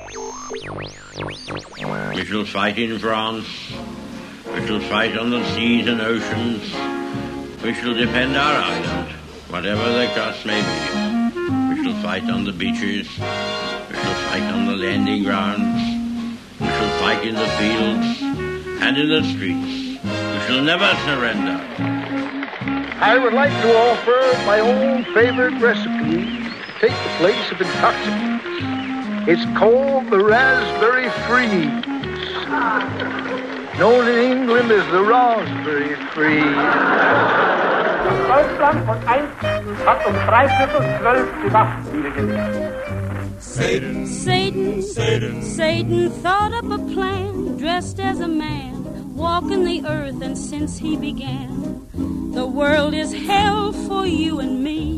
We shall fight in France. We shall fight on the seas and oceans. We shall defend our island, whatever the cost may be. We shall fight on the beaches. We shall fight on the landing grounds. We shall fight in the fields and in the streets. We shall never surrender. I would like to offer my own favorite recipe to take the place of intoxicants. It's called the raspberry freeze, known in England as the raspberry freeze. Deutschland von einst hat 3/4 die Waffenspiele gelegt. Satan thought up a plan, dressed as a man, walking the earth, and since he began, the world is hell for you and me.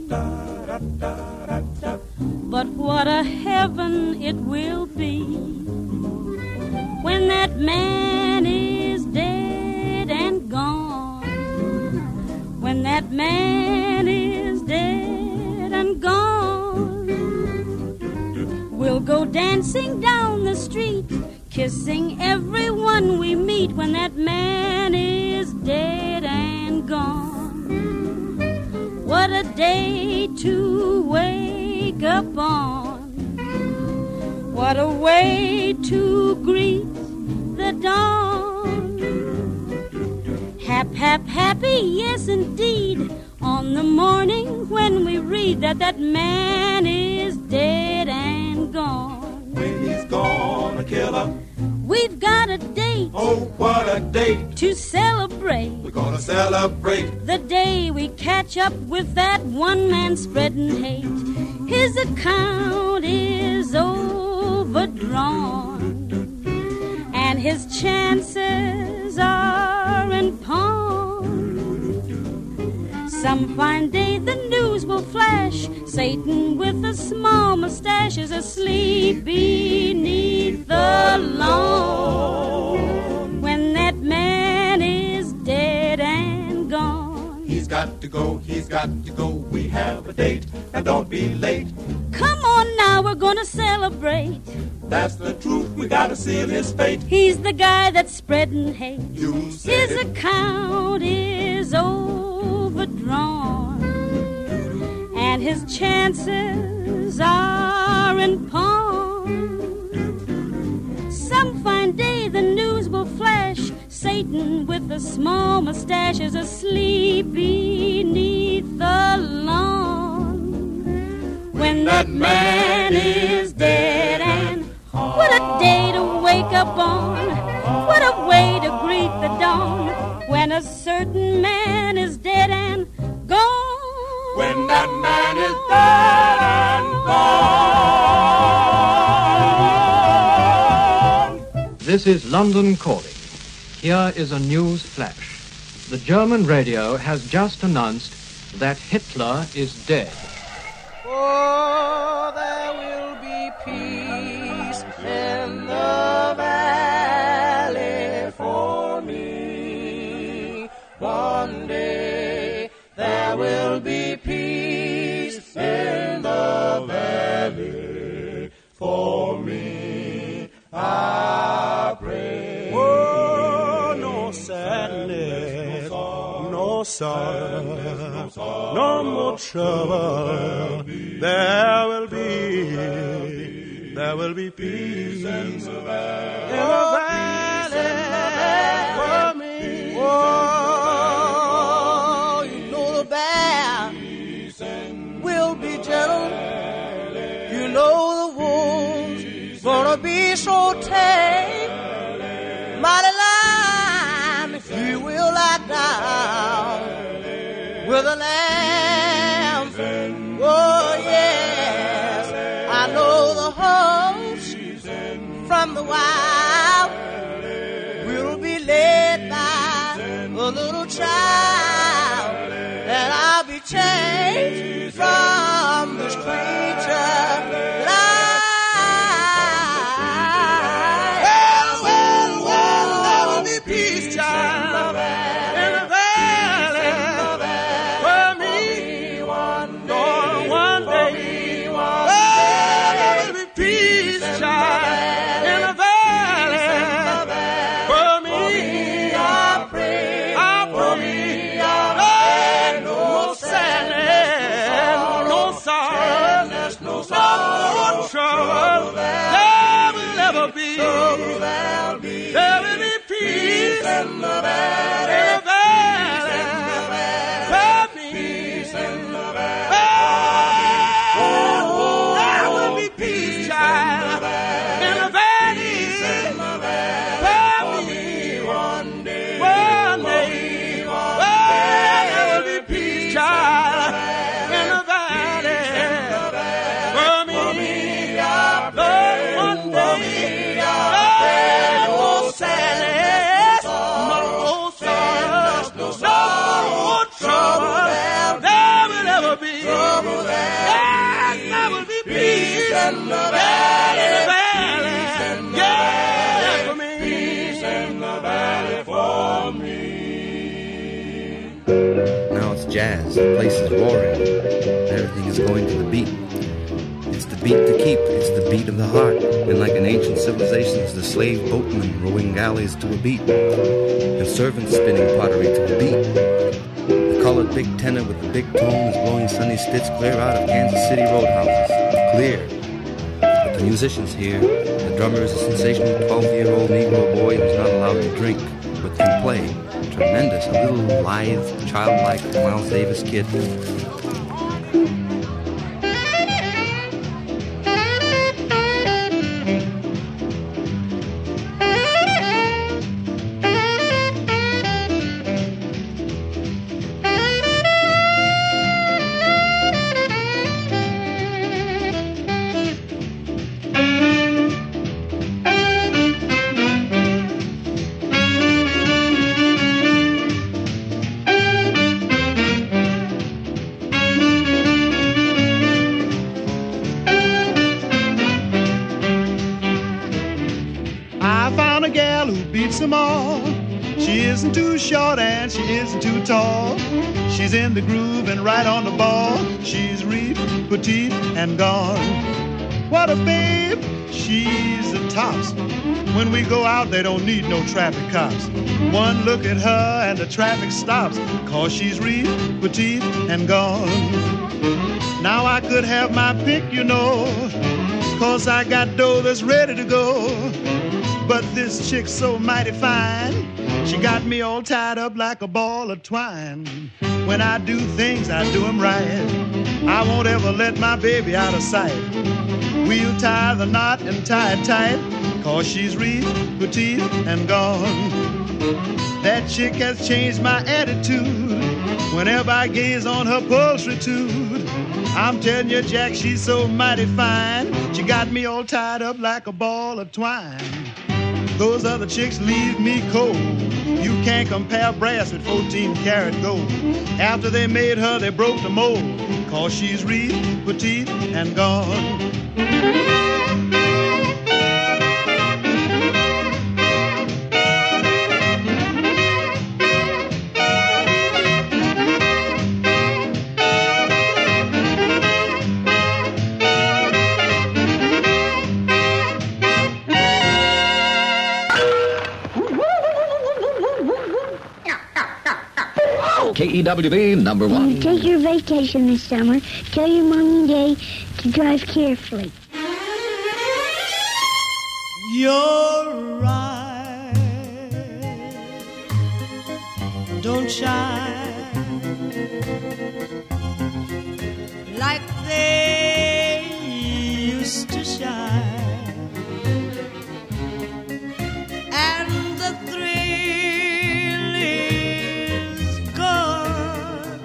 But what a heaven it will be when that man is dead and gone. When that man is dead and gone, we'll go dancing down the street, kissing everyone we meet when that man is dead and gone. What a day to wake up on. What a way to greet the dawn. Happy, yes indeed, on the morning when we read that that man is dead and gone. When he's gonna kill him, we've got a date. Oh, what a date to celebrate. We're gonna celebrate the day we catch up with that one man spreading hate. His account is overdrawn, and his chances are in pawn. Some fine day the news will flash, Satan with a small mustache is asleep beneath the lawn. When that man is dead and gone, he's got to go, we have a date, and don't be late. Come on now, we're gonna celebrate. That's the truth, we gotta seal his fate. He's the guy that's spreading hate. You said his account is overdrawn, and his chances are in pawn. Some fine day the news will flash, Satan with a small mustache is asleep beneath the lawn. When that man is dead and what a day to wake up on. What a way to greet the dawn. When a certain man is dead and gone. When that man is dead and gone. This is London Calling. Here is a news flash. The German radio has just announced that Hitler is dead. Oh, there will be peace in the valley for me. One day there will be peace in the valley for me. I pray. Oh, no sadness, no sorrow, no more trouble. There will be peace in the valley for me. Oh, you know the bear will be gentle. You know the wolves gonna be so tame. Mighty lion, he will lie down with a lamb. Oh yes, I know the host from the wild will be led by a little child, and I'll be changed from this creature that well, there will be peace, child, in the valley for me. One day, there will be peace, child. trouble. There will never be. There will be peace in the valley. Peace in the valley. There will be peace, child, in the valley. For me, one day. There will be peace, child, in the valley. For me, Lord, one day. No more sadness, no more sorrow, no more trouble. There will never be. Yes, there will be peace in the valley. Yeah, for me. Peace in the valley for me. Now it's jazz, the place is roaring, everything is going to the beat. It's the beat to keep, it's the beat of the heart. And like in ancient civilizations, the slave boatmen rowing galleys to a beat, and servants spinning pottery to a beat. The colored big tenor with the big tone is blowing Sonny Stitz clear out of Kansas City roadhouses. Clear. But the musicians here, the drummer is a sensational 12-year-old Negro boy who's not allowed to drink, but can play. Tremendous, a little lithe, childlike Miles Davis kid. She isn't too short and she isn't too tall. She's in the groove and right on the ball. She's reef, petite, and gone. What a babe, she's the tops. When we go out, they don't need no traffic cops. One look at her and the traffic stops, 'cause she's reef, petite, and gone. Now I could have my pick, you know, 'cause I got dough that's ready to go. But this chick's so mighty fine, she got me all tied up like a ball of twine. When I do things, I do them right. I won't ever let my baby out of sight. We'll tie the knot and tie it tight, 'cause she's reef, petite, and gone. That chick has changed my attitude whenever I gaze on her pulchritude. I'm telling you, Jack, she's so mighty fine. She got me all tied up like a ball of twine. Those other chicks leave me cold. You can't compare brass with 14-karat gold. After they made her, they broke the mold, 'cause she's reef, petite, and gone. KEWB number 1. When you take your vacation this summer, tell your mommy and daddy to drive carefully. Your eyes don't shine like they used to shine, and the thrill is gone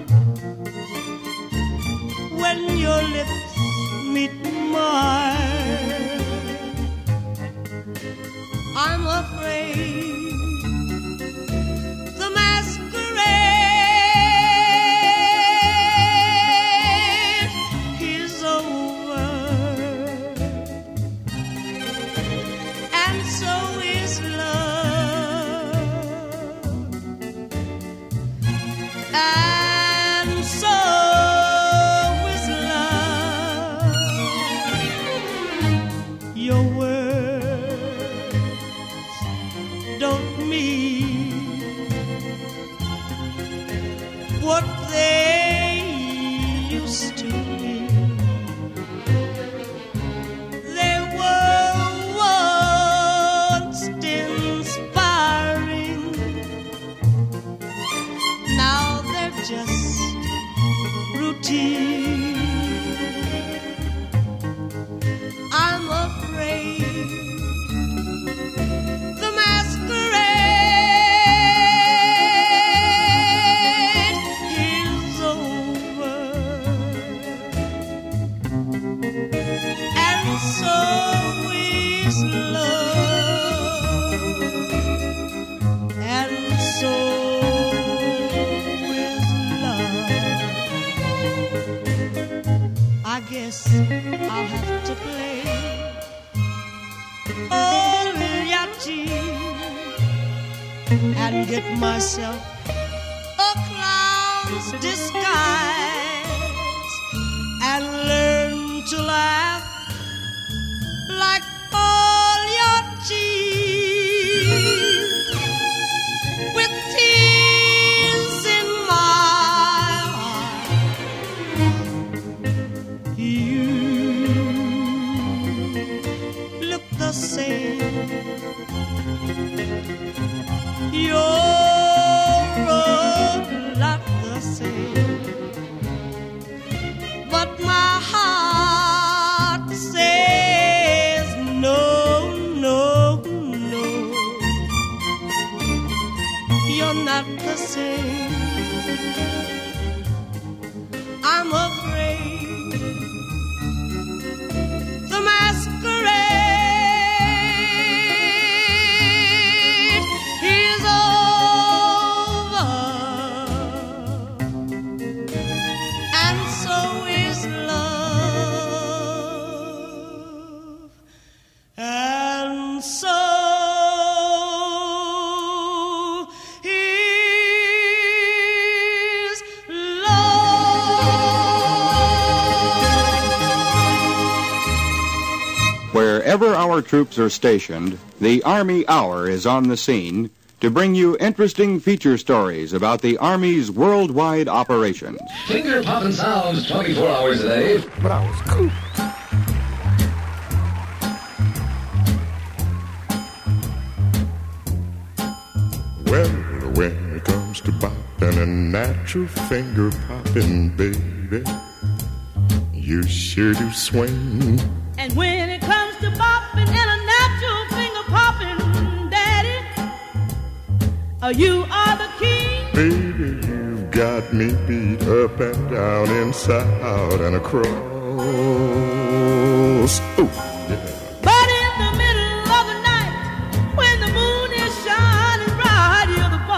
when your lips meet mine. I'm afraid the masquerade is over, and so is love, and so is love. Your words don't mean what they used to mean. and get myself a clown's disguise and learn to laugh like all your teeth with tears in my eyes. You look the same. You're not the same, but my heart says no, no, no. You're not the same. I'm afraid the masquerade is over, and so is love, and so is love. Wherever our troops are stationed, the Army Hour is on the scene to bring you interesting feature stories about the Army's worldwide operations. Finger popping sounds 24 hours a day. But I was cool. Well, when it comes to bopping a natural finger popping, baby, you sure do swing. And when it comes to bopping and a natural finger popping, Daddy, you are the king. Baby, you've got me beat up and down, inside out and across. Ooh, yeah. But in the middle of the night, when the moon is shining bright, you're the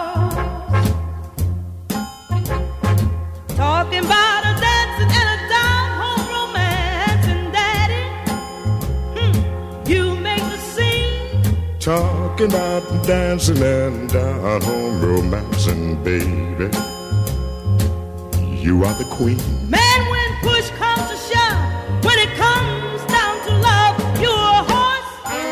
boss. Talking about a dancing and a down-home romance, and Daddy, you make the scene. Talking about dancing and down home romancing, baby, you are the queen. Man, when push comes to shove, when it comes down to love, you're a horse.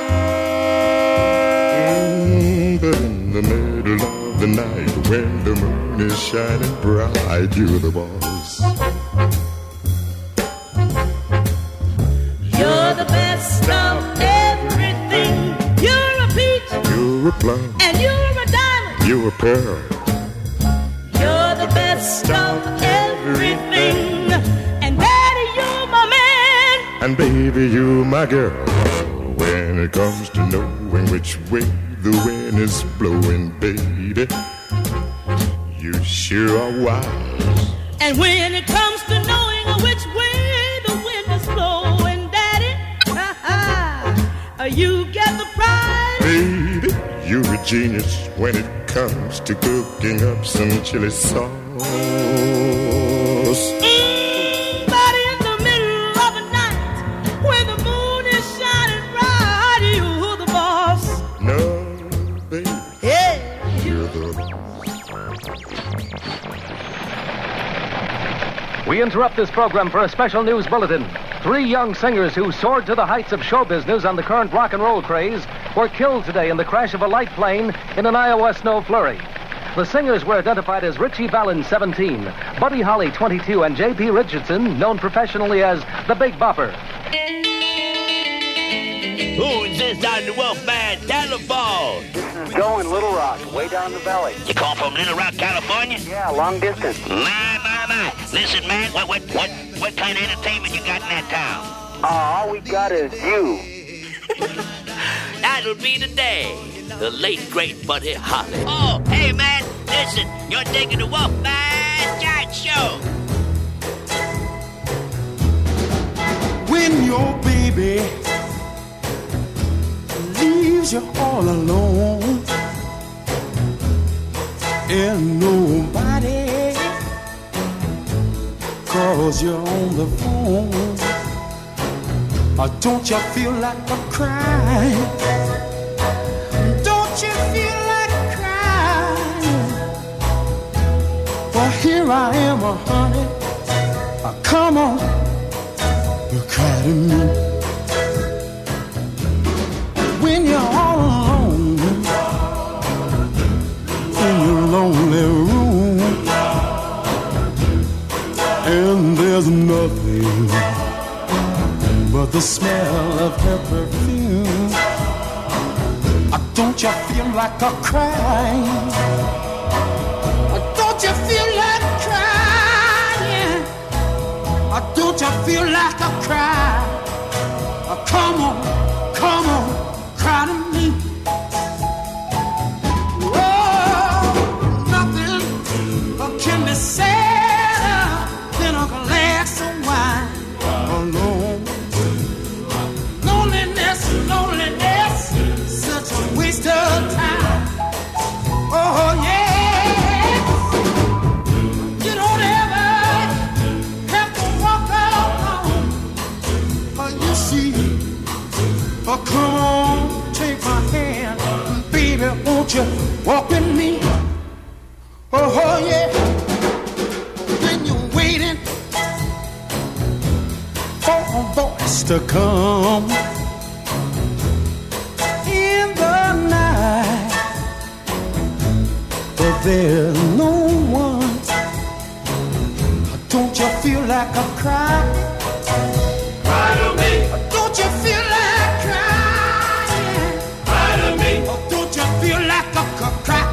But in the middle of the night, when the moon is shining bright, you're the boss. You're the best of everything. You're a peach, You're a plum, and you're a diamond. you're a pearl. You're the best of everything. And Daddy, you're my man. And baby, you're my girl. When it comes to knowing which way the wind is blowing, baby, you sure are wise. And when it comes to knowing which way the wind is blowing, Daddy, you get the prize. Baby, you're a genius when it comes to cooking up some chili sauce. But in the middle of the night, when the moon is shining bright, you're the boss. No, baby, Yeah. you're the We interrupt this program for a special news bulletin. 3 young singers who soared to the heights of show business on the current rock and roll craze were killed today in the crash of a light plane in an Iowa snow flurry. The singers were identified as Richie Valens, 17, Buddy Holly, 22, and J.P. Richardson, known professionally as the Big Bopper. Who is this on the Wolfman telephone? This is Joe in Little Rock, way down the valley. You call from Little Rock, California? Yeah, long distance. My. Listen, man, what kind of entertainment you got in that town? All we got is you. That'll be the day. The late, great Buddy Holly. Oh, hey, man, listen, you're digging the Wolfman Giant Show. When your baby leaves you all alone and nobody calls you on the phone, don't you feel like a crying? Don't you feel like Well, here I am, honey. Come on, you cry to me. When you're all alone in your lonely room, and there's nothing but the smell of her perfume. Don't you feel like a crying? Don't you feel like crying? Don't you feel like a cry? Come on, cry to me. Oh, nothing can be sadder than a glass of wine alone. Loneliness, such a waste of time. Oh yeah, you don't ever have to walk alone. You see, come on, take my hand, baby, won't you walk with me? Oh yeah, when you're waiting for a voice to come in the night, but there's no one. Don't you feel like a cry? Cry to me. Don't you feel like crying? Cry to me. Don't you feel like a cry?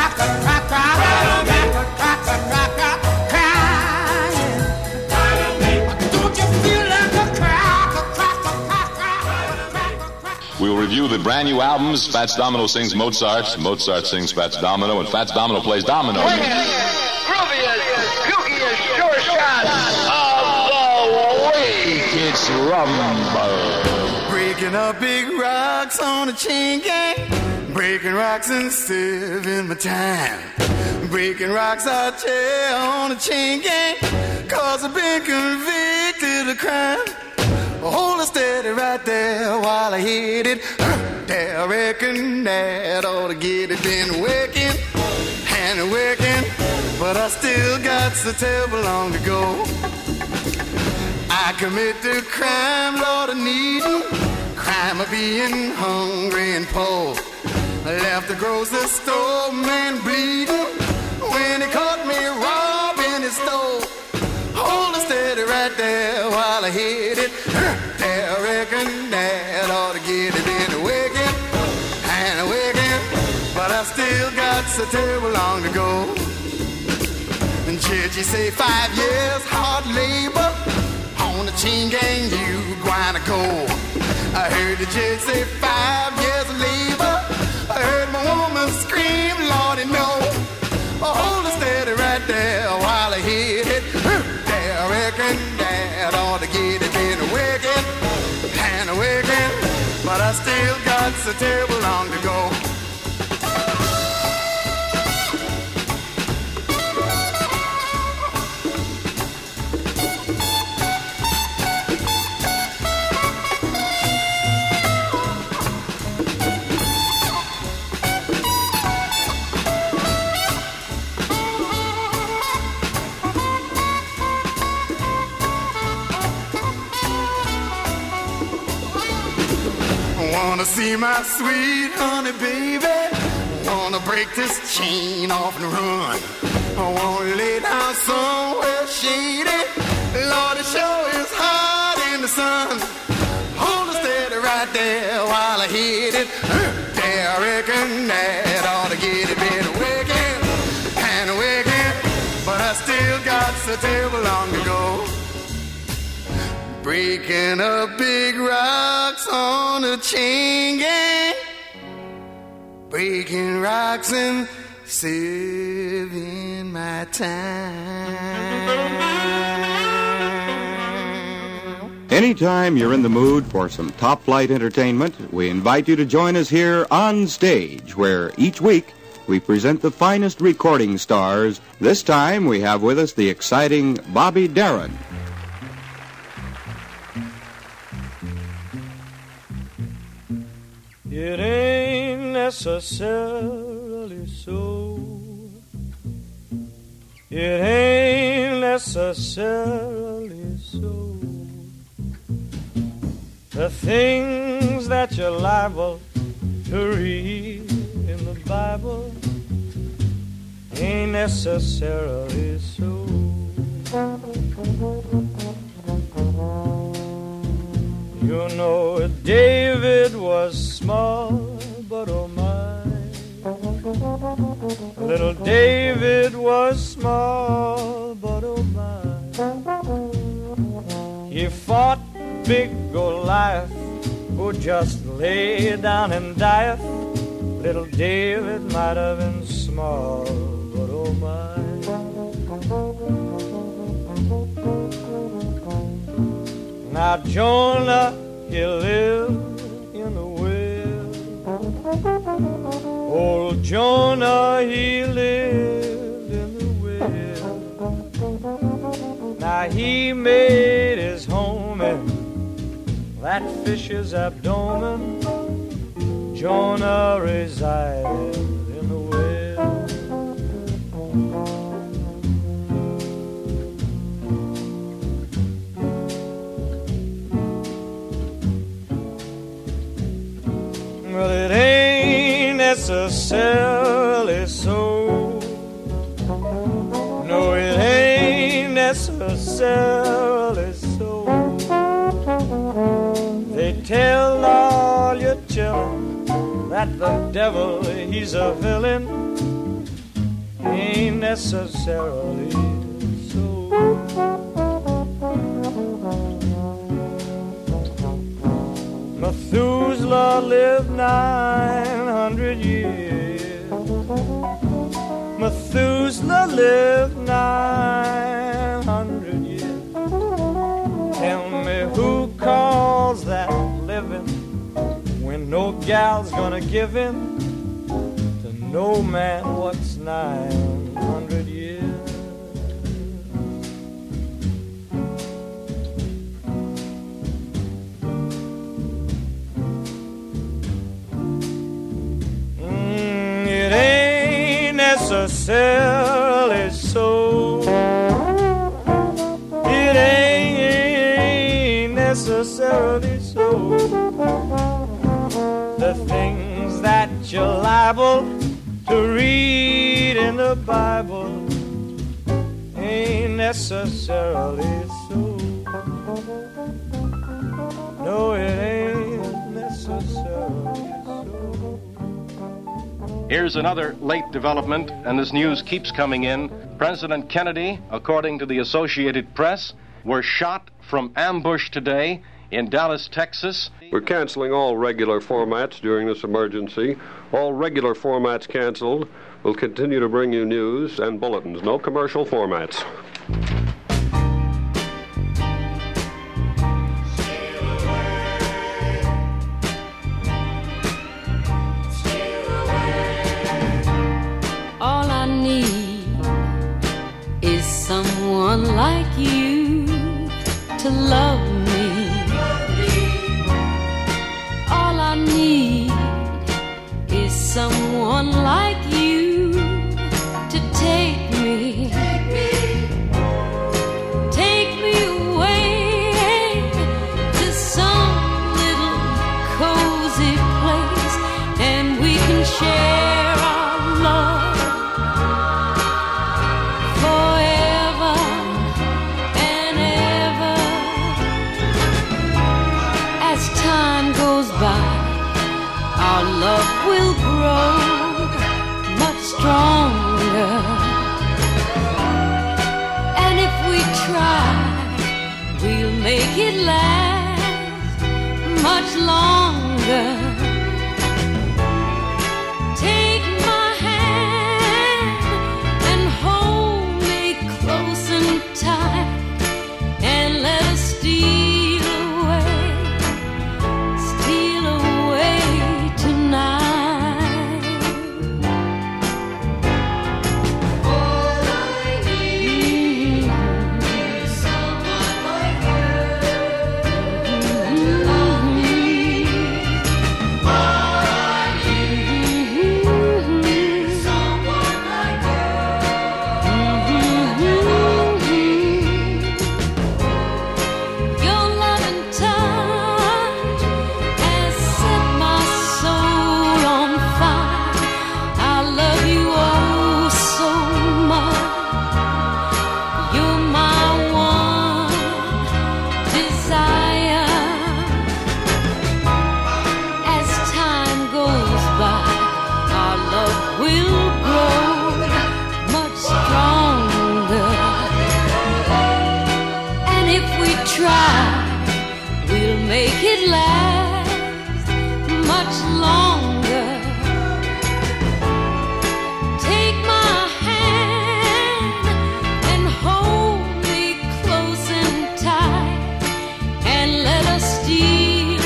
We'll review the brand new albums. Fats Domino sings Mozart, Mozart sings Fats Domino, and Fats Domino plays domino. Grooviest, kookiest, sure shot of the week. It's Rumble. Breaking up big rocks on a chain gang. Breaking rocks and saving my time. Breaking rocks I tell on a chain gang. 'Cause I've been convicted of crime. Hold it steady right there while I hit it. I reckon that ought to get it. Been working and working, but I still got so terrible long to go. I committed crime, Lord, of needing. Crime of being hungry and poor. I left the grocery store, man, bleeding. When he caught me robbing his store. Hold it steady right there while I hit it. I reckon that ought to get it. Been working and working, but I still got so terrible long to go. And Churchy say 5 years hard labor on the chain gang, you gonna go. I heard the judge say 5 years labor. I heard my woman scream, Lordy, no. Hold it steady right there while I hit it. I reckon that ought to get it. Been working and working, but I still got so terrible long to go. Wanna see my sweet honey baby. Wanna break this chain off and run. I wanna lay down somewhere shady. Lord, it sure is hot in the sun. Hold it steady right there while I hit it. There, I reckon that ought to get it. Been working and working, but I still got so terrible long to go. Breaking up big rocks on a chain gang. Breaking rocks and saving my time. Anytime you're in the mood for some top-flight entertainment, we invite you to join us here on stage, where each week we present the finest recording stars. This time we have with us the exciting Bobby Darin. It ain't necessarily so. It ain't necessarily so. The things that you're liable to read in the Bible ain't necessarily so. You know David was small, but oh my, little David was small, but oh my, he fought big Goliath, who just lay down and dieth. Little David might have been small, but oh my. Now Jonah, he lived in the whale. Old Jonah, he lived in the whale. Now he made his home in that fish's abdomen. Jonah resided in the whale. Well, it ain't necessarily so. No, it ain't necessarily so. They tell all your children that the devil, he's a villain. Ain't necessarily so. Methuselah lived 900 years. Methuselah lived 900 years. Tell me who calls that living when no gal's gonna give in to no man what's 900 years. It ain't necessarily so. It ain't necessarily so. The things that you're liable to read in the Bible ain't necessarily so. No, it ain't necessarily so. Here's another late development, and this news keeps coming in. President Kennedy, according to the Associated Press, were shot from ambush today in Dallas, Texas. We're canceling all regular formats during this emergency. All regular formats canceled. We'll continue to bring you news and bulletins. No commercial formats. All I need is someone like you to love me. All I need is someone like you to take me away to some little cozy place, and we can share our love forever and ever. As time goes by, our love will grow much stronger, and if we try, we'll make it last much longer. Take my hand and hold me close and tight, and let us steal away tonight. All I need is someone like you to love me. make it last much longer. Take my hand and hold me close and tight, and let us steal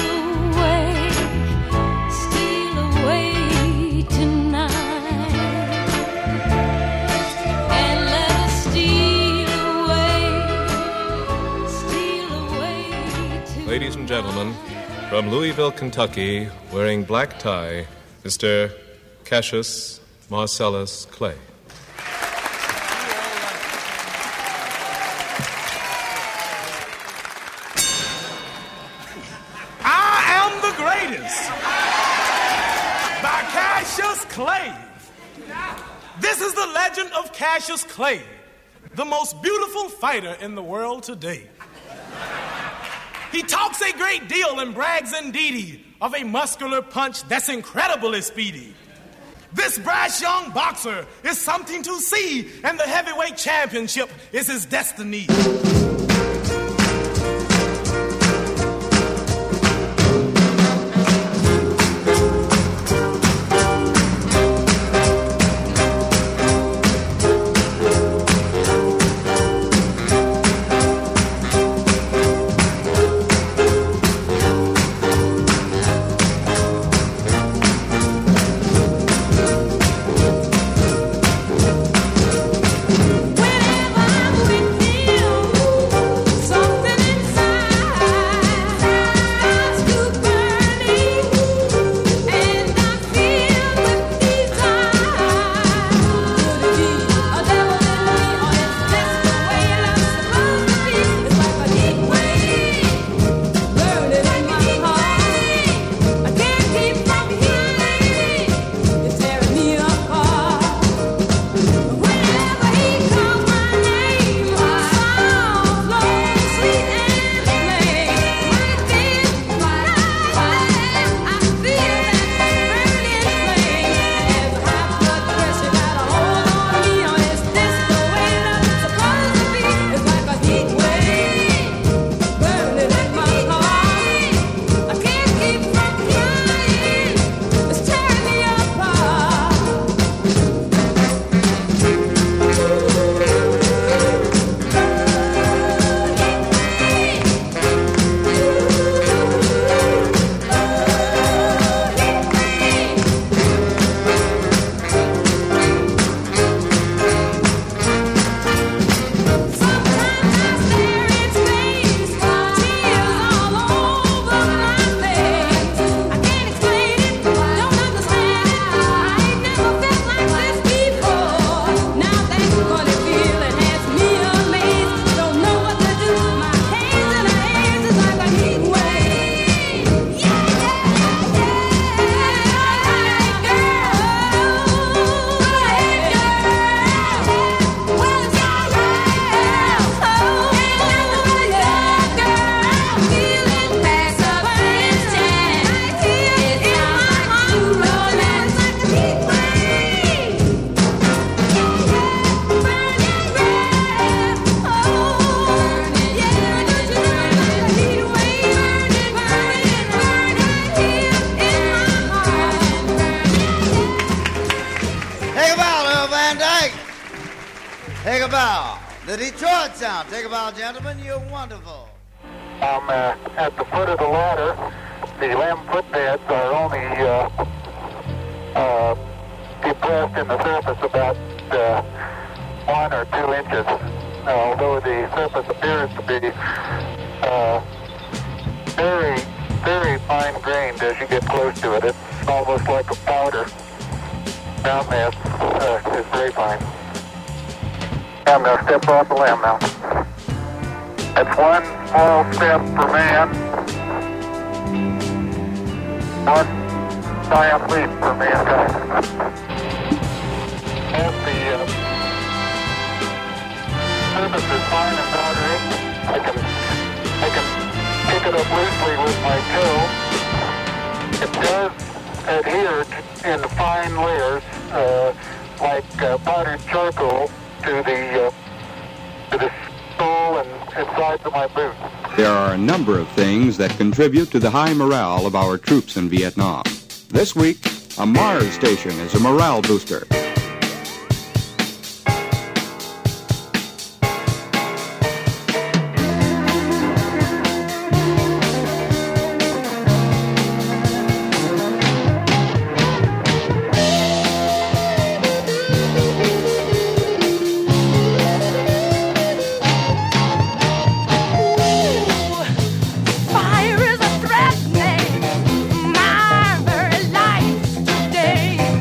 away tonight. And let us steal away tonight. Ladies and gentlemen, from Louisville, Kentucky, wearing black tie, Mr. Cassius Marcellus Clay. I am the greatest by Cassius Clay. This is the legend of Cassius Clay, the most beautiful fighter in the world today. He talks a great deal and brags indeedy of a muscular punch that's incredibly speedy. This brash young boxer is something to see, and the heavyweight championship is his destiny. Take a bow. The Detroit sound. Take a bow, gentlemen. You're wonderful. At the foot of the ladder, the lamb footbeds are only depressed in the surface about 1 or 2 inches, although the surface appears to be very, very fine-grained as you get close to it. It's almost like a powder. Down there is very fine. I'm going to step off the limb now. That's one small step for man, one giant leap for mankind. As the surface is fine and powdery, I can pick it up loosely with my toe. It does adhere in fine layers, like powdered charcoal, to the skull the sides of my boots. There are a number of things that contribute to the high morale of our troops in Vietnam. This week, a Mars station is a morale booster. Fire is a threatening my very life today.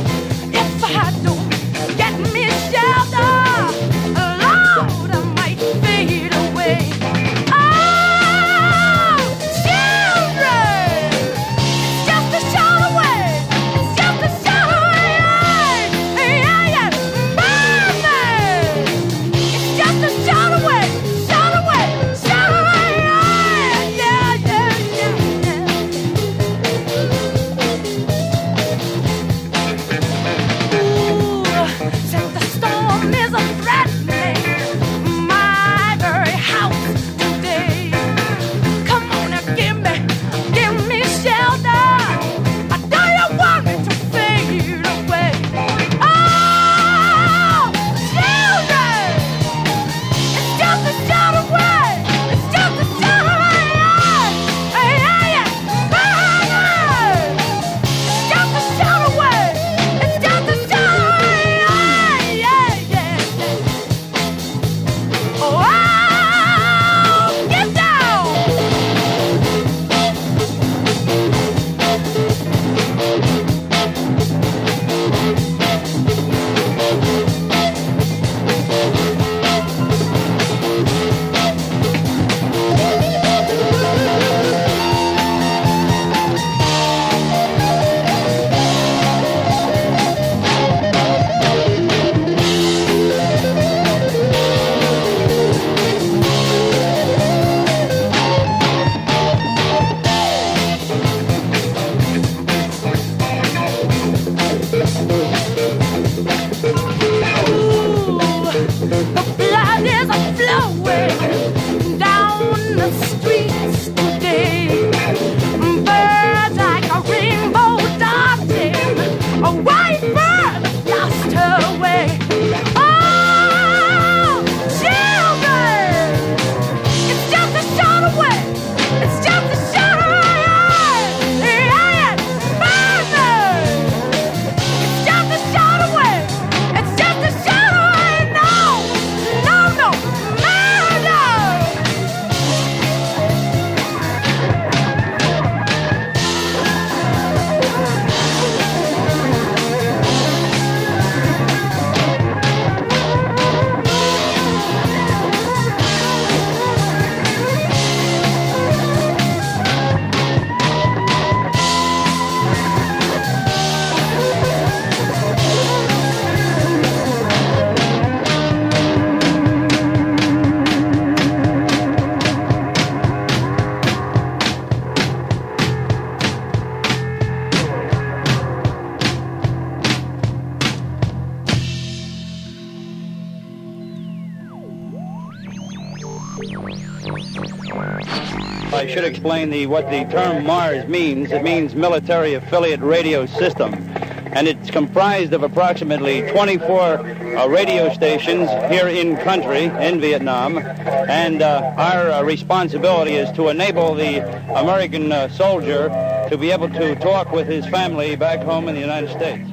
I should explain what the term MARS means. It means Military Affiliate Radio System. And it's comprised of approximately 24 radio stations here in country, in Vietnam. And our responsibility is to enable the American soldier to be able to talk with his family back home in the United States.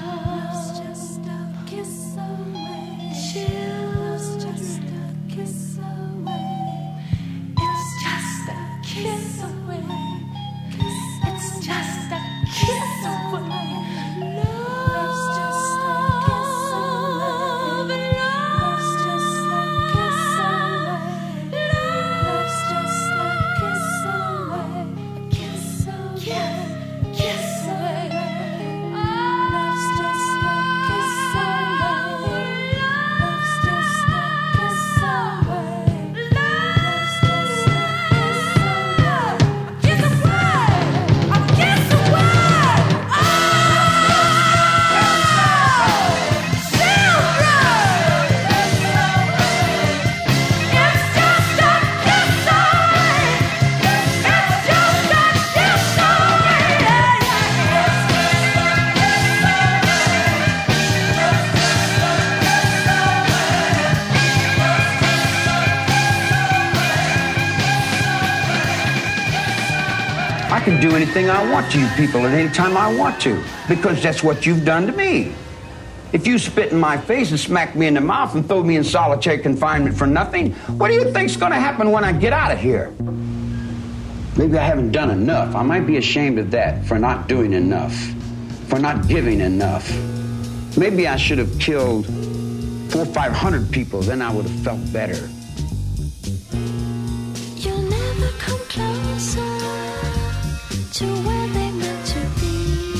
Kiss I can do anything I want to you people at any time I want to, because that's what you've done to me. If you spit in my face and smack me in the mouth and throw me in solitary confinement for nothing, what do you think's going to happen when I get out of here? Maybe I haven't done enough. I might be ashamed of that, for not doing enough, for not giving enough. Maybe I should have killed 400 or 500 people, then I would have felt better. You'll never come closer to where they meant to be.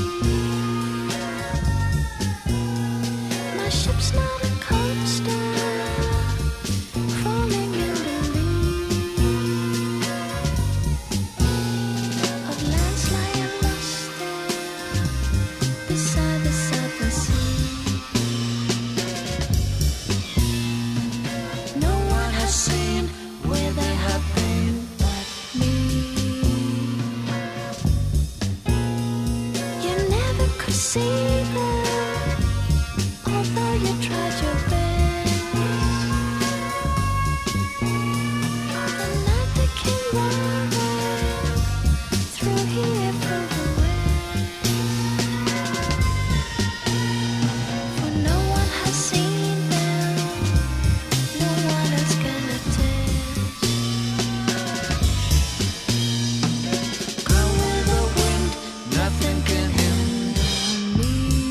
My ship's not a coaster falling in the lee of lands lying lost there beside the southern sea. No one has seen where they have been but me. You never could see them, although you tried your best. The night that came roaring through here from the west. For no one has seen them, no one is gonna test. Go with the wind, nothing can hinder me.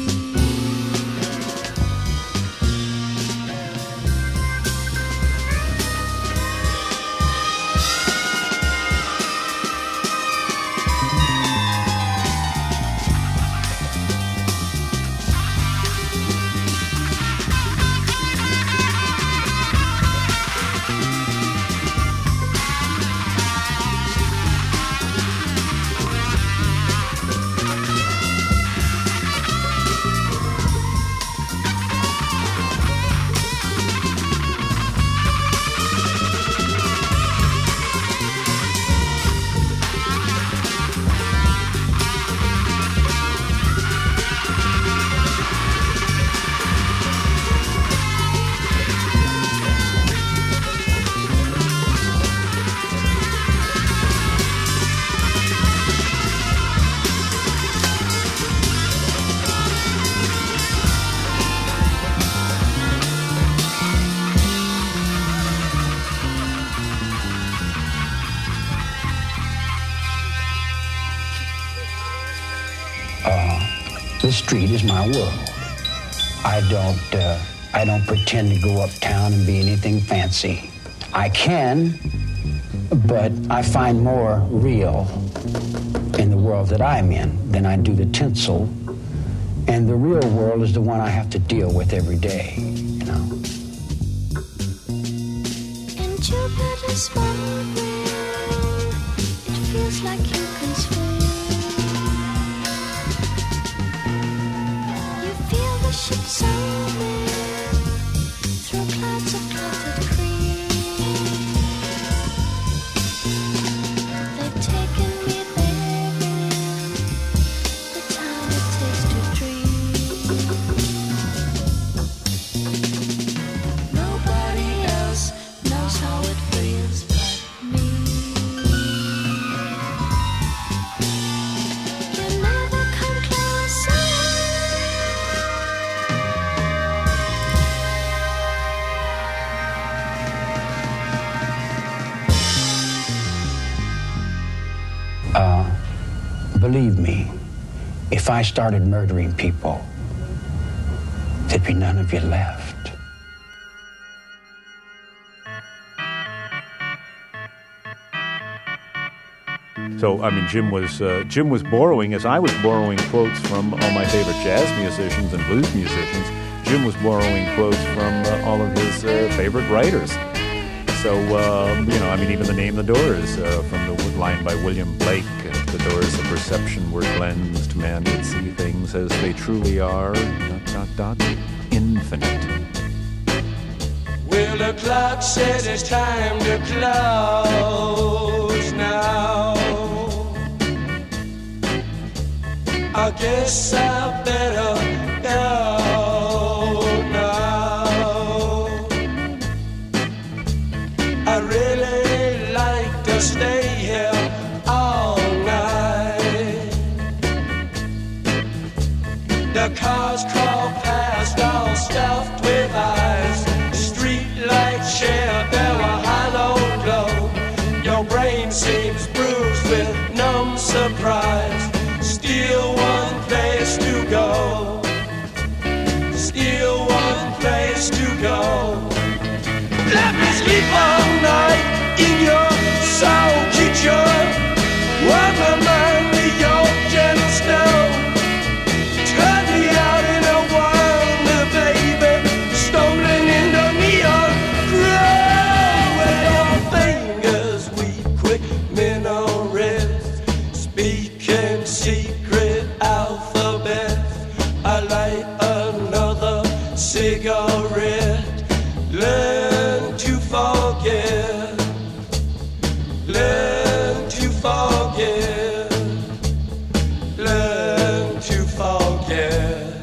This street is my world. I don't pretend to go uptown and be anything fancy. I can, but I find more real in the world that I'm in than I do the tinsel. And the real world is the one I have to deal with every day, you know. In Jupiter's small ring, it feels like you can swim. You feel the ship sailing through clouds of clotted cream. They've taken me there in the time it takes to dream. Nobody else knows how it feels but me. You never come closer. Believe me, if I started murdering people, there'd be none of you left. So, I mean, Jim was borrowing, as I was borrowing quotes from all my favorite jazz musicians and blues musicians, Jim was borrowing quotes from all of his favorite writers. So, I mean, even the name The Doors, from the line by William Blake, the doors of perception were cleansed, man could see things as they truly are, ... infinite. Well, the clock says it's time to close now. I guess I better go now. I really like to stay here all night. The cars crawl past all stuffed with eyes. Streetlights share their hollow glow. Your brain seems bruised with numb surprise. Still one place to go. Still one place to go. Let me sleep all night in your soul kitchen. Warm my mind with your gentle stone. Turn me out in a wonder, baby. Stumbling in the neon glow. With your fingers weak, quick minarets. Speaking secret alphabet. I light another cigarette. Learn to forget. Learn to forget. Learn to forget.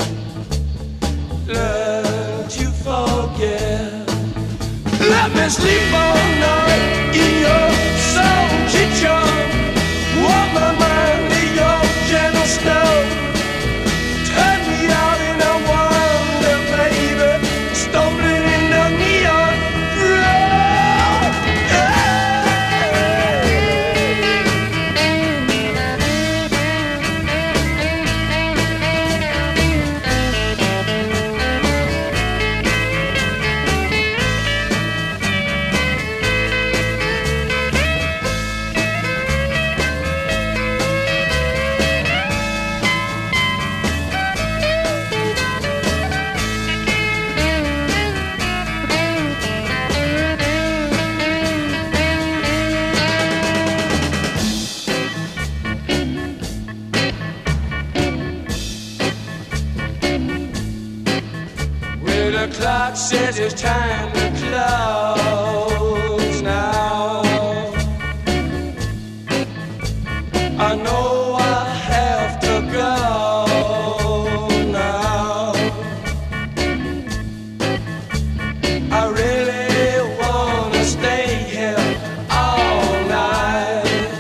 Learn to forget. Let me sleep all night in your soul kitchen. Warm my mind with your gentle snow. Turn me out in a wonder, baby. Stumbling in the neon glow. Well, the clock says it's time to close now. I know I have to go now. I really wanna stay here all night.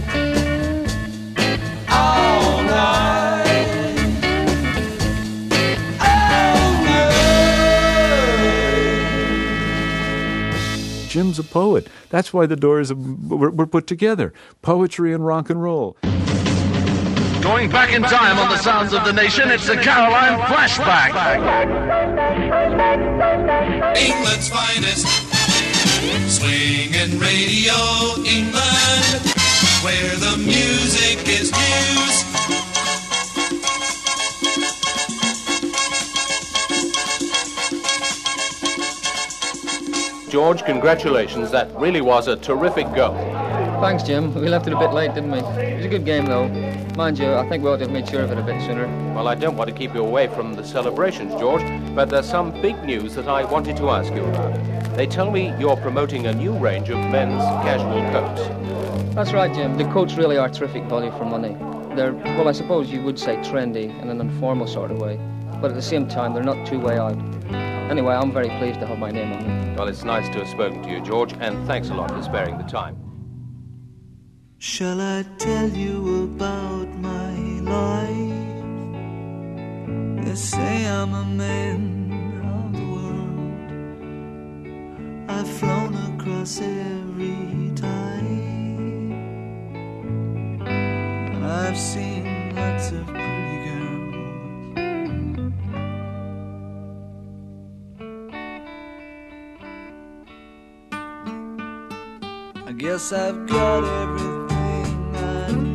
All night. Jim's a poet. That's why the Doors were put together. Poetry and rock and roll. Going back in time on the sounds of the nation, it's the Caroline Flashback. England's finest. Swinging Radio England, where the music is news. George, congratulations. That really was a terrific goal. Thanks, Jim. We left it a bit late, didn't we? It was a good game, though. Mind you, I think we ought to have made sure of it a bit sooner. Well, I don't want to keep you away from the celebrations, George, but there's some big news that I wanted to ask you about. They tell me you're promoting a new range of men's casual coats. That's right, Jim. The coats really are terrific value for money. They're, well, I suppose you would say trendy in an informal sort of way, but at the same time, they're not too way out. Anyway, I'm very pleased to have my name on them. Well, it's nice to have spoken to you, George, and thanks a lot for sparing the time. Shall I tell you about my life? They say I'm a man of the world. I've flown across every tide, and I've seen lots of pretty girls. I guess I've got everything I need.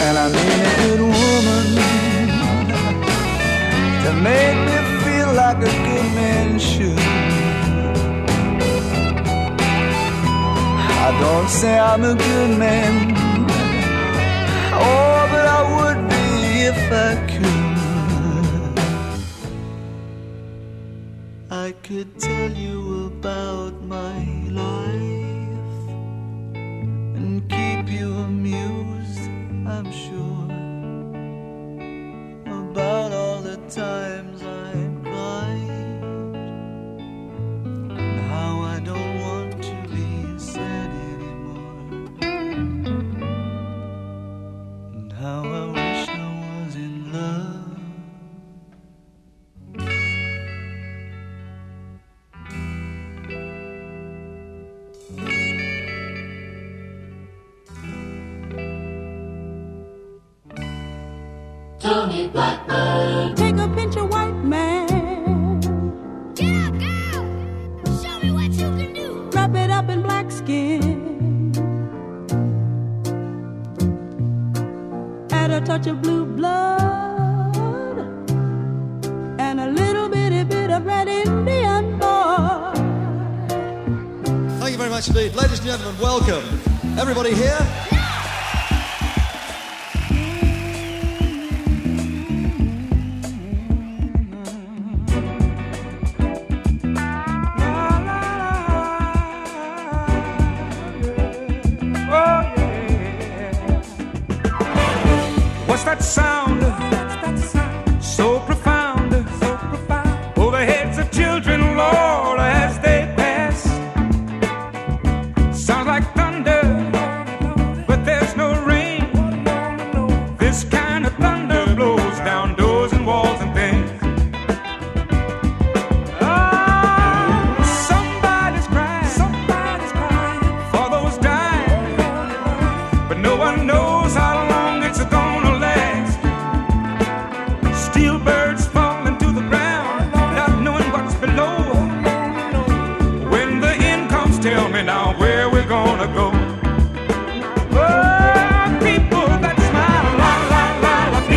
and I mean it, woman, to make me feel like a good man should. I don't say I'm a good man, oh, but I would be if I could. I could tell you about my life and keep you amused, I'm sure, about all the times I cried and how I don't want to be sad anymore, and how I wish I was in love. Tony Blackbird. Take a pinch of white man. Yeah, girl. Show me what you can do. Wrap it up in black skin. Add a touch of blue blood and a little bitty bit of red Indian boy. Thank you very much indeed. Ladies and gentlemen, welcome. Everybody here? What's that sound? So profound. Over heads of children, Lord, as they pass. Sounds like thunder, but there's no rain. This kind of thunder blows down doors and walls and things. Somebody's crying for those dying, but no one knows how long it's gonna last. Steel birds falling to the ground, not knowing what's below. When the end comes, tell me now where we're gonna go. Oh, people that smile, la la la la,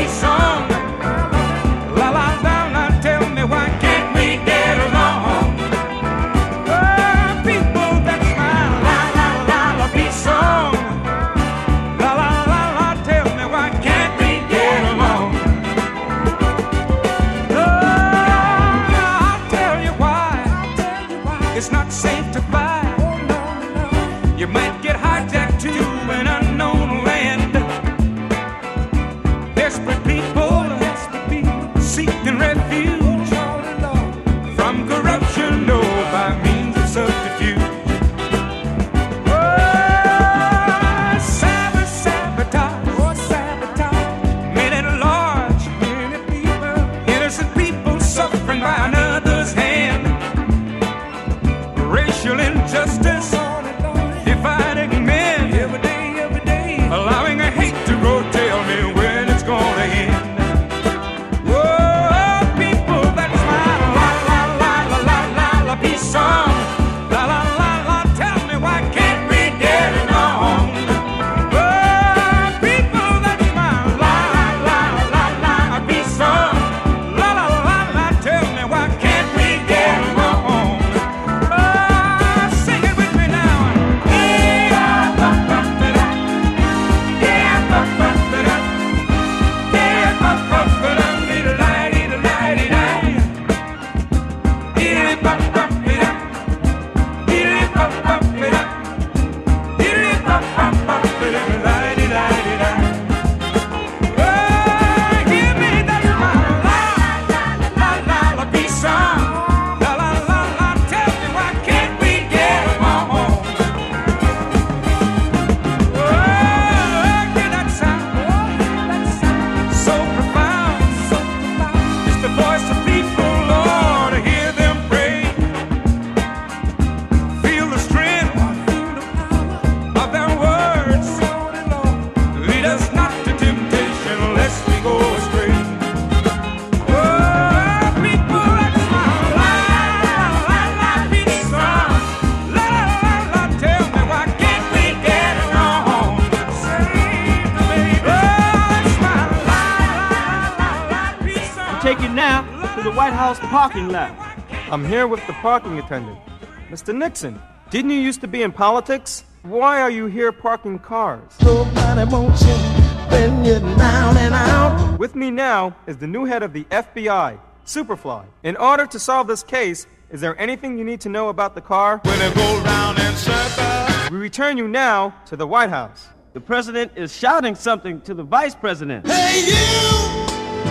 take you now to the White House parking lot. I'm here with the parking attendant. Mr. Nixon, didn't you used to be in politics? Why are you here parking cars? Nobody wants you when you're down and out. With me now is the new head of the FBI, Superfly. In order to solve this case, is there anything you need to know about the car? When it goes round in circles. We return you now to the White House. The president is shouting something to the vice president. Hey, you!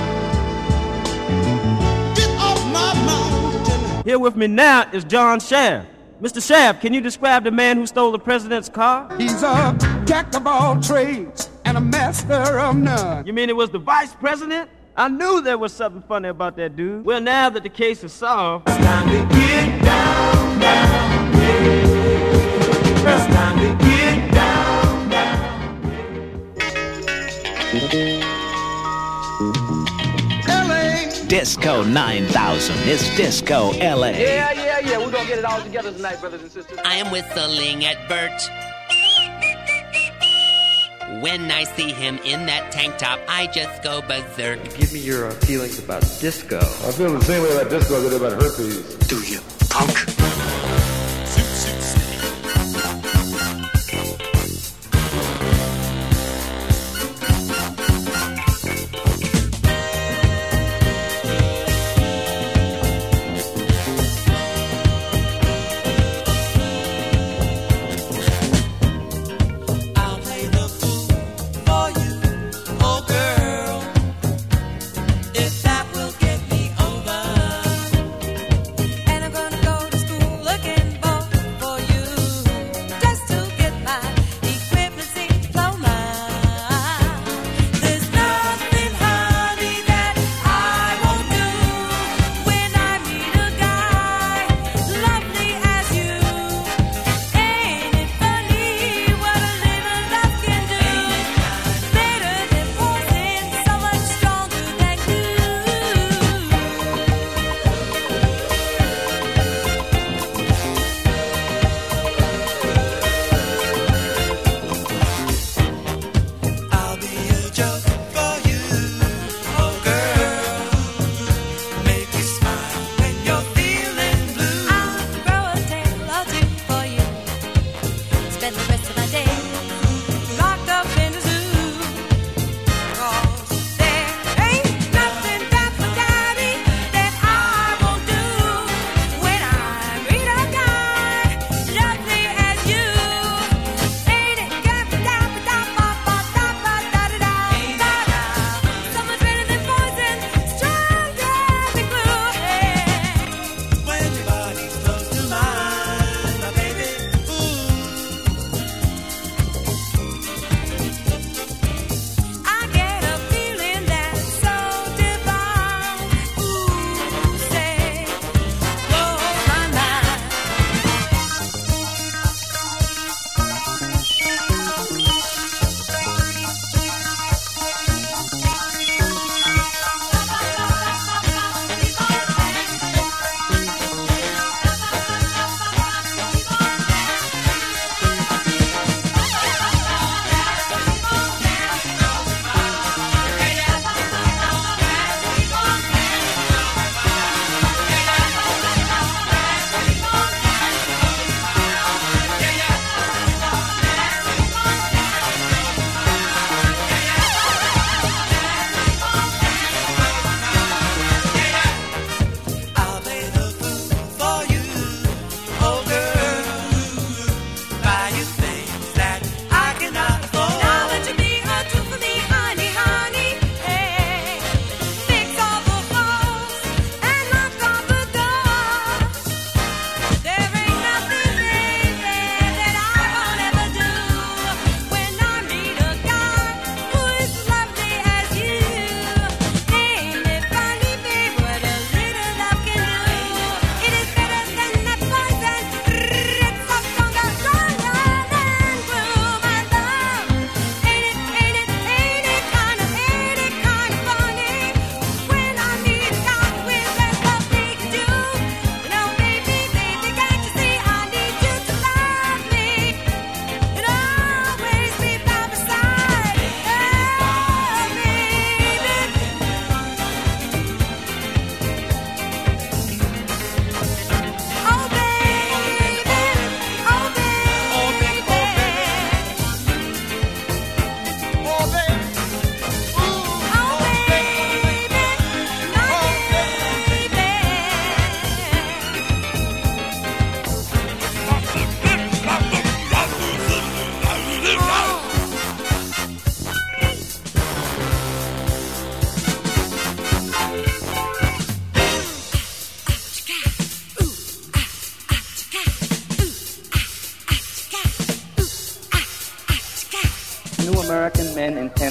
Get off my mountain. Here with me now is John Shaft. Mr. Shaft, can you describe the man who stole the president's car? He's a jack of all trades and a master of none. You mean it was the vice president? I knew there was something funny about that dude. Well, now that the case is solved, it's time to get down, down, yeah. It's time to get down, down. LA. Disco 9000. It's Disco LA. Yeah. We're gonna get it all together tonight, brothers and sisters. I am whistling at Bert. When I see him in that tank top, I just go berserk. Give me your feelings about disco. I feel the same way about disco as I did about herpes. Do you, punk?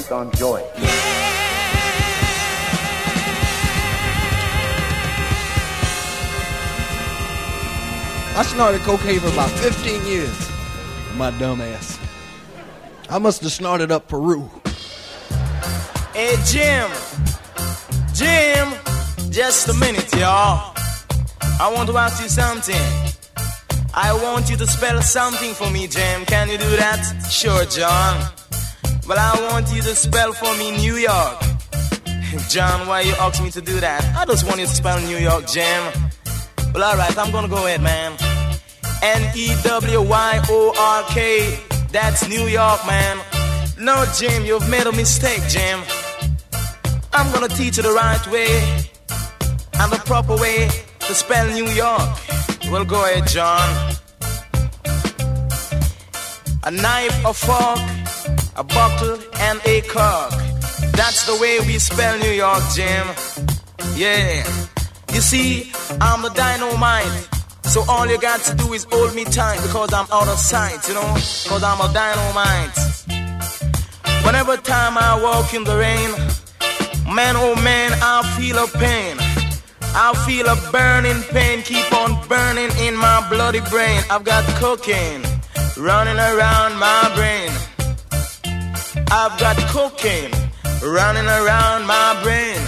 focused on joy. I snorted cocaine for about 15 years. My dumb ass. I must have snorted up Peru. Hey, Jim. Jim, just a minute, y'all. I want to ask you something. I want you to spell something for me, Jim. Can you do that? Sure, John. Well, I want you to spell for me New York. John, why you ask me to do that? I just want you to spell New York, Jim. Well, alright, I'm gonna go ahead, man. N-E-W-Y-O-R-K. That's New York, man. No, Jim, you've made a mistake, Jim. I'm gonna teach you the right way and the proper way to spell New York. Well, go ahead, John. A knife, a fork, a bottle, and a cork. That's the way we spell New York, Jim. Yeah. You see, I'm the dynamite. So all you got to do is hold me tight because I'm out of sight, you know? Because I'm a dynamite. Whenever time I walk in the rain, man, oh man, I feel a pain. I feel a burning pain, keep on burning in my bloody brain. I've got cocaine running around my brain. I've got cocaine running around my brain.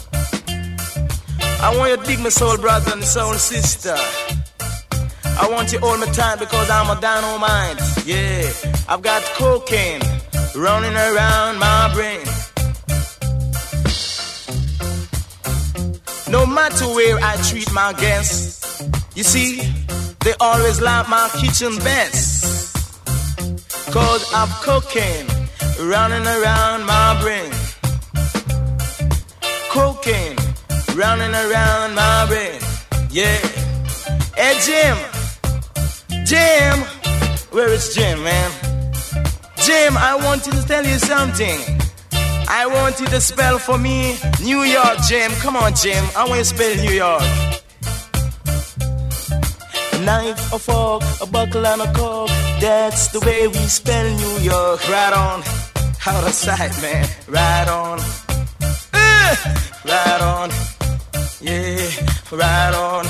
I want you to dig my soul brother and soul sister. I want you to hold me tight because I'm a dynamite. Yeah, I've got cocaine running around my brain. No matter where I treat my guests, you see, they always like my kitchen best. Cause I've cocaine running around my brain. Cocaine running around my brain. Yeah. Hey, Jim. Jim. Where is Jim, man? Jim, I want to tell you something. I want you to spell for me New York, Jim. Come on, Jim. I want you to spell New York. A knife, a fork, a buckle, and a cork. That's the way we spell New York. Right on. Out of sight, man. Right on. Right on. Yeah, right on.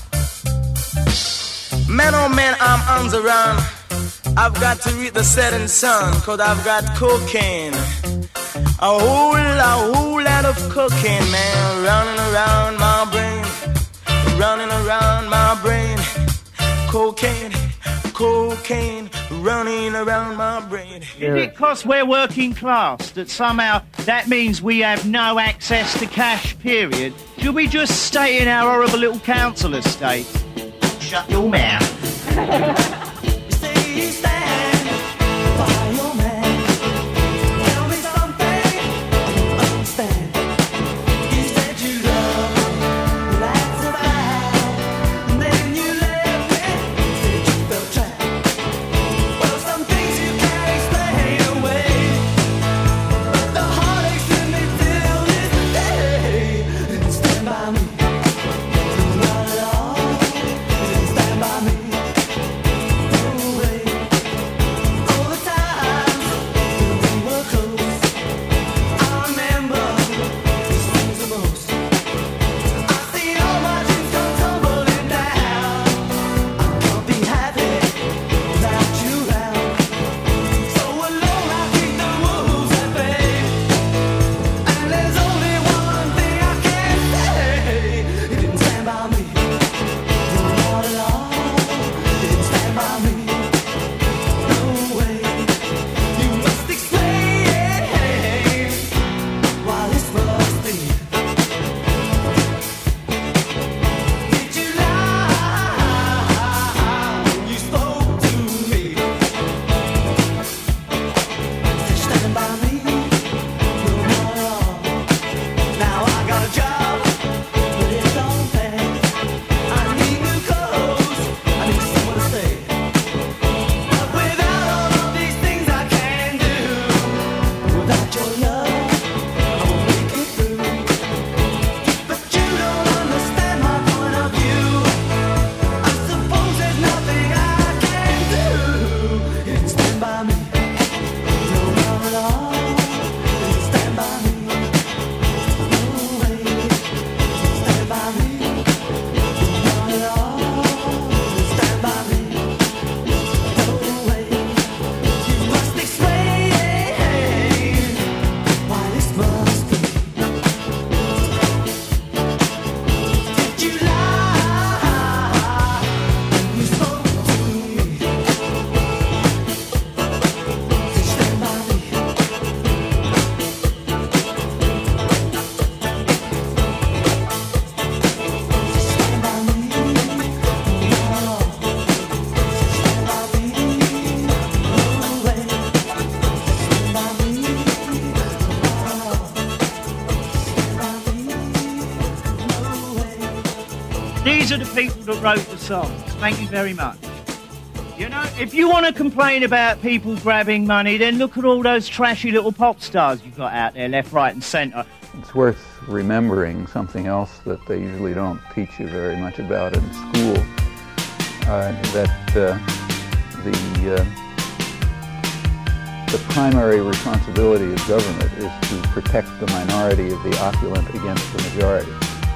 Man, oh man, I'm on the run. I've got to read the setting sun, cause I've got cocaine. A whole lot of cocaine, man, running around my brain. Running around my brain. Cocaine, cocaine, running around my brain. Is it because we're working class that somehow that means we have no access to cash, period? Should we just stay in our horrible little council estate? Shut your mouth. These are the people that wrote the songs. Thank you very much. You know, if you want to complain about people grabbing money, then look at all those trashy little pop stars you've got out there, left, right and centre. It's worth remembering something else that they usually don't teach you very much about in school, that the primary responsibility of government is to protect the minority of the opulent against the majority.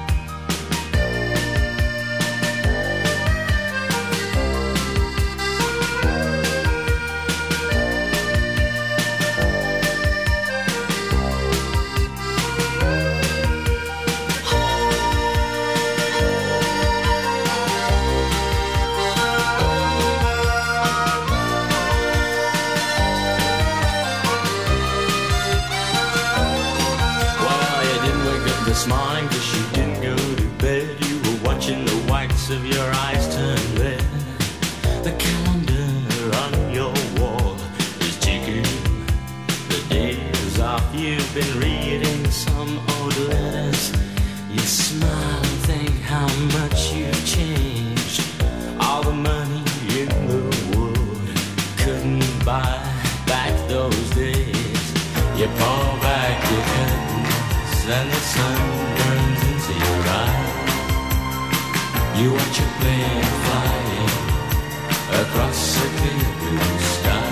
This morning, 'cause you didn't go to bed. You were watching the whites of your eyes turn red. The calendar on your wall is ticking. The days off. You've been reading some old letters. You smile and think how much you've changed. All the money in the world couldn't buy back those days. You pull back your curtains and the sun burns into your eyes. You watch a plane flying across a clear blue sky.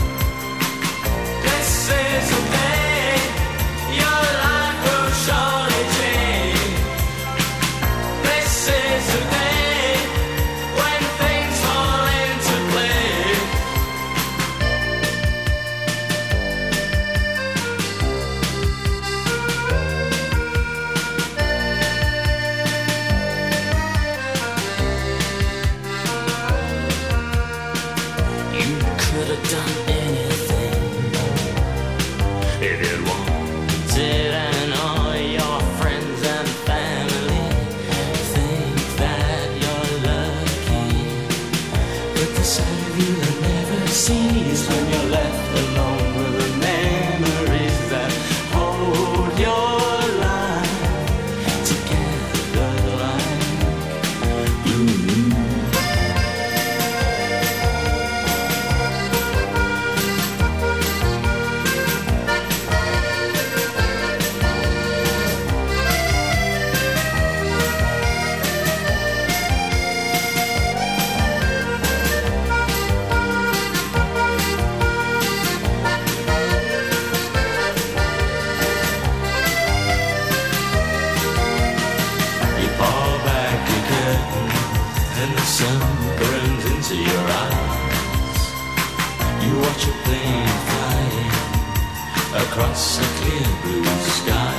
This is a day your life will surely change. This is a day when things fall into place. You could have done anything if you'd wanted, and all your friends and family think that you're lucky. But the sight of you that never sees when you're left alone with the memories that hold your life together like glue. You pull back your curtain and the sun burns into your eyes. You watch a plane flying across a clear blue sky.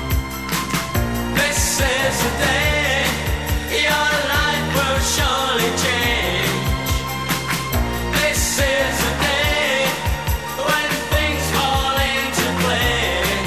This is the day your life will surely change. This is the day when things fall into place.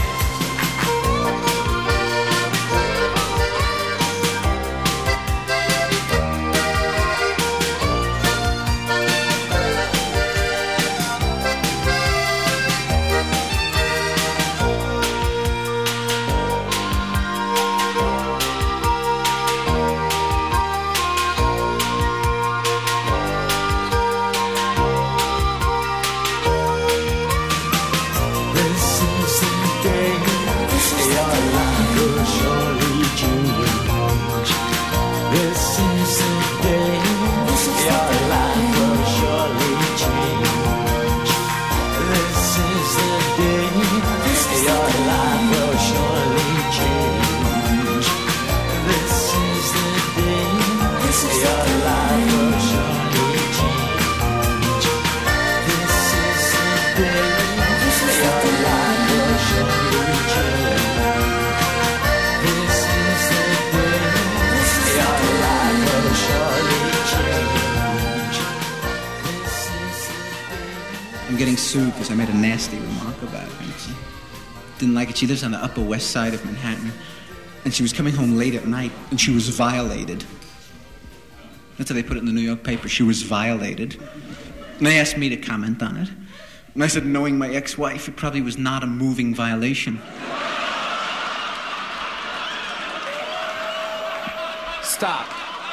This is the day your life will surely change. This is the day your life will surely change. This is the day your life will surely change. This is the day your life will surely change. This is the day your life will surely change. This is the day your life will surely change. This is the I'm getting sued because I made a nasty remark about her. And she didn't like it. She lives on the Upper West Side of Manhattan. And she was coming home late at night, and she was violated. That's how they put it in the New York paper. She was violated. And they asked me to comment on it. And I said, knowing my ex-wife, it probably was not a moving violation. Stop.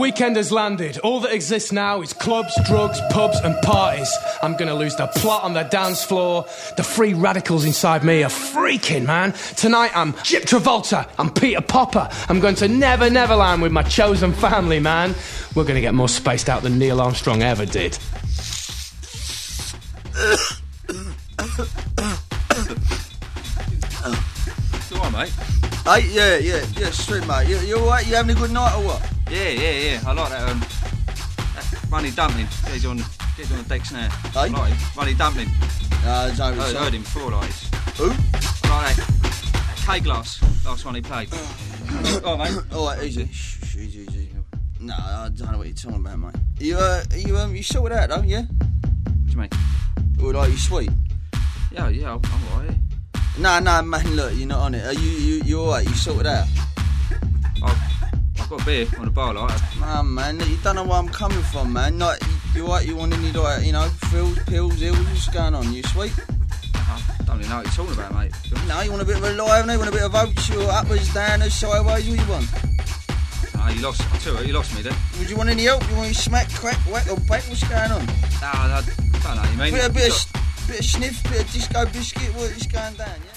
weekend has landed. All that exists now is clubs, drugs, pubs and parties. I'm gonna lose the plot on the dance floor. The free radicals inside me are freaking, man. Tonight I'm Chip Travolta, I'm Peter Popper. I'm going to Never Neverland with my chosen family, man. We're gonna get more spaced out than Neil Armstrong ever did. You alright, mate? Hey, yeah, sweet, mate. You alright? You having a good night or what? Yeah. I like that Runny Dumpling. He's on the decks now. Hey? I like him. Runny Dumpling. I heard him before, like this. Who? I like that K-Glass, last one he played. Alright, mate. Alright, easy. Easy. No, I don't know what you're talking about, mate. You sorted out, though, yeah? What do you mean? Or like, you sweet? Yeah, I'm alright, yeah. No, man, look, you're not on it. Are you alright? You sorted out? I've got a beer on the bar, like. Man, look, you don't know where I'm coming from, man. Like, you alright? You want any, like, pills, ills? What's going on? You sweet? I don't really know what you're talking about, mate. No, you want a bit of a live, you want a bit of oats, or uppers, downers, sideways, what you want? No, you lost. I tell you what, you lost me then. Would you want any help? You want any smack, crack, whack, or bake? What's going on? No, I don't know what you mean. Bit of sniff, bit of disco biscuit, what's going down, yeah?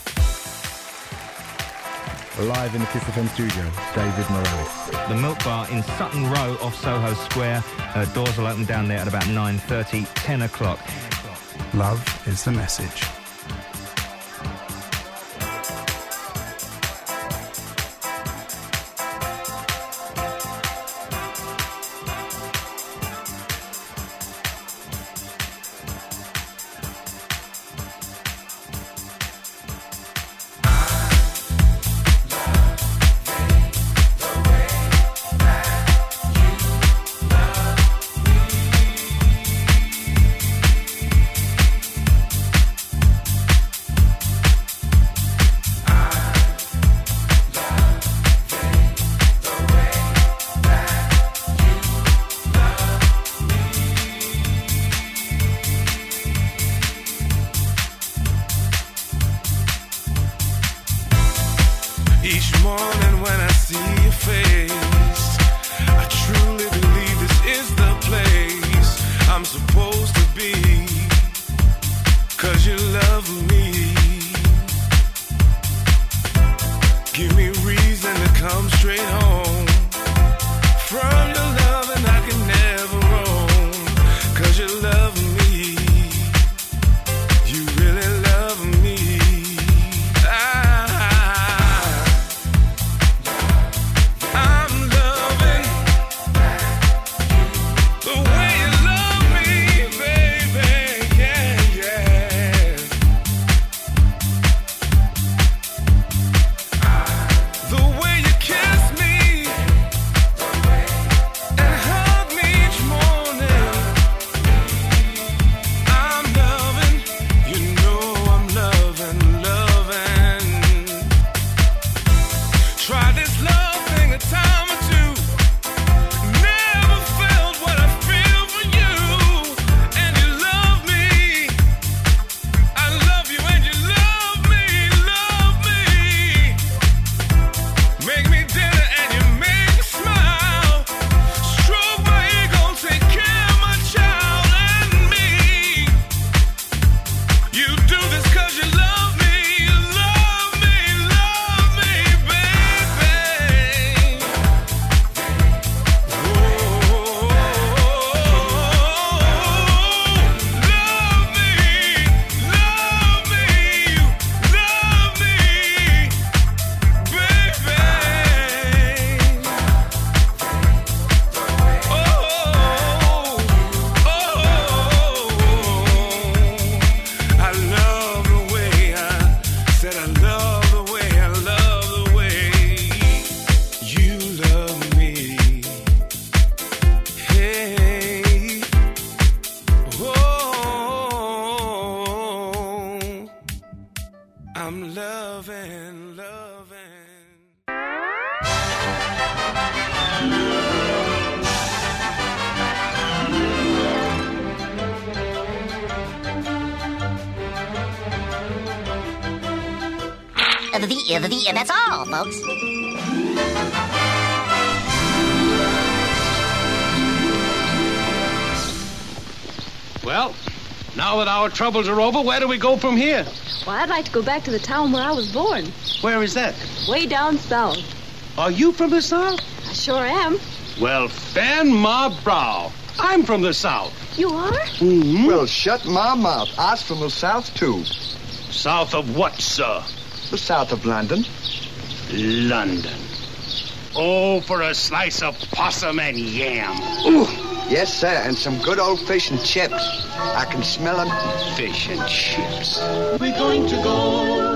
Live in the Kiss FM studio, David Morales. The Milk Bar in Sutton Row off Soho Square. Doors will open down there at about 9:30, 10 o'clock. Love is the message. That's all, folks. Well, now that our troubles are over, where do we go from here? Well, I'd like to go back to the town where I was born. Where is that? Way down south. Are you from the South? I sure am. Well, fan my brow. I'm from the South. You are? Mm-hmm. Well, shut my mouth. I'm from the South, too. South of what, sir? The south of London. London. Oh, for a slice of possum and yam. Ooh. Yes, sir, and some good old fish and chips. I can smell them. Fish and chips. We're going to go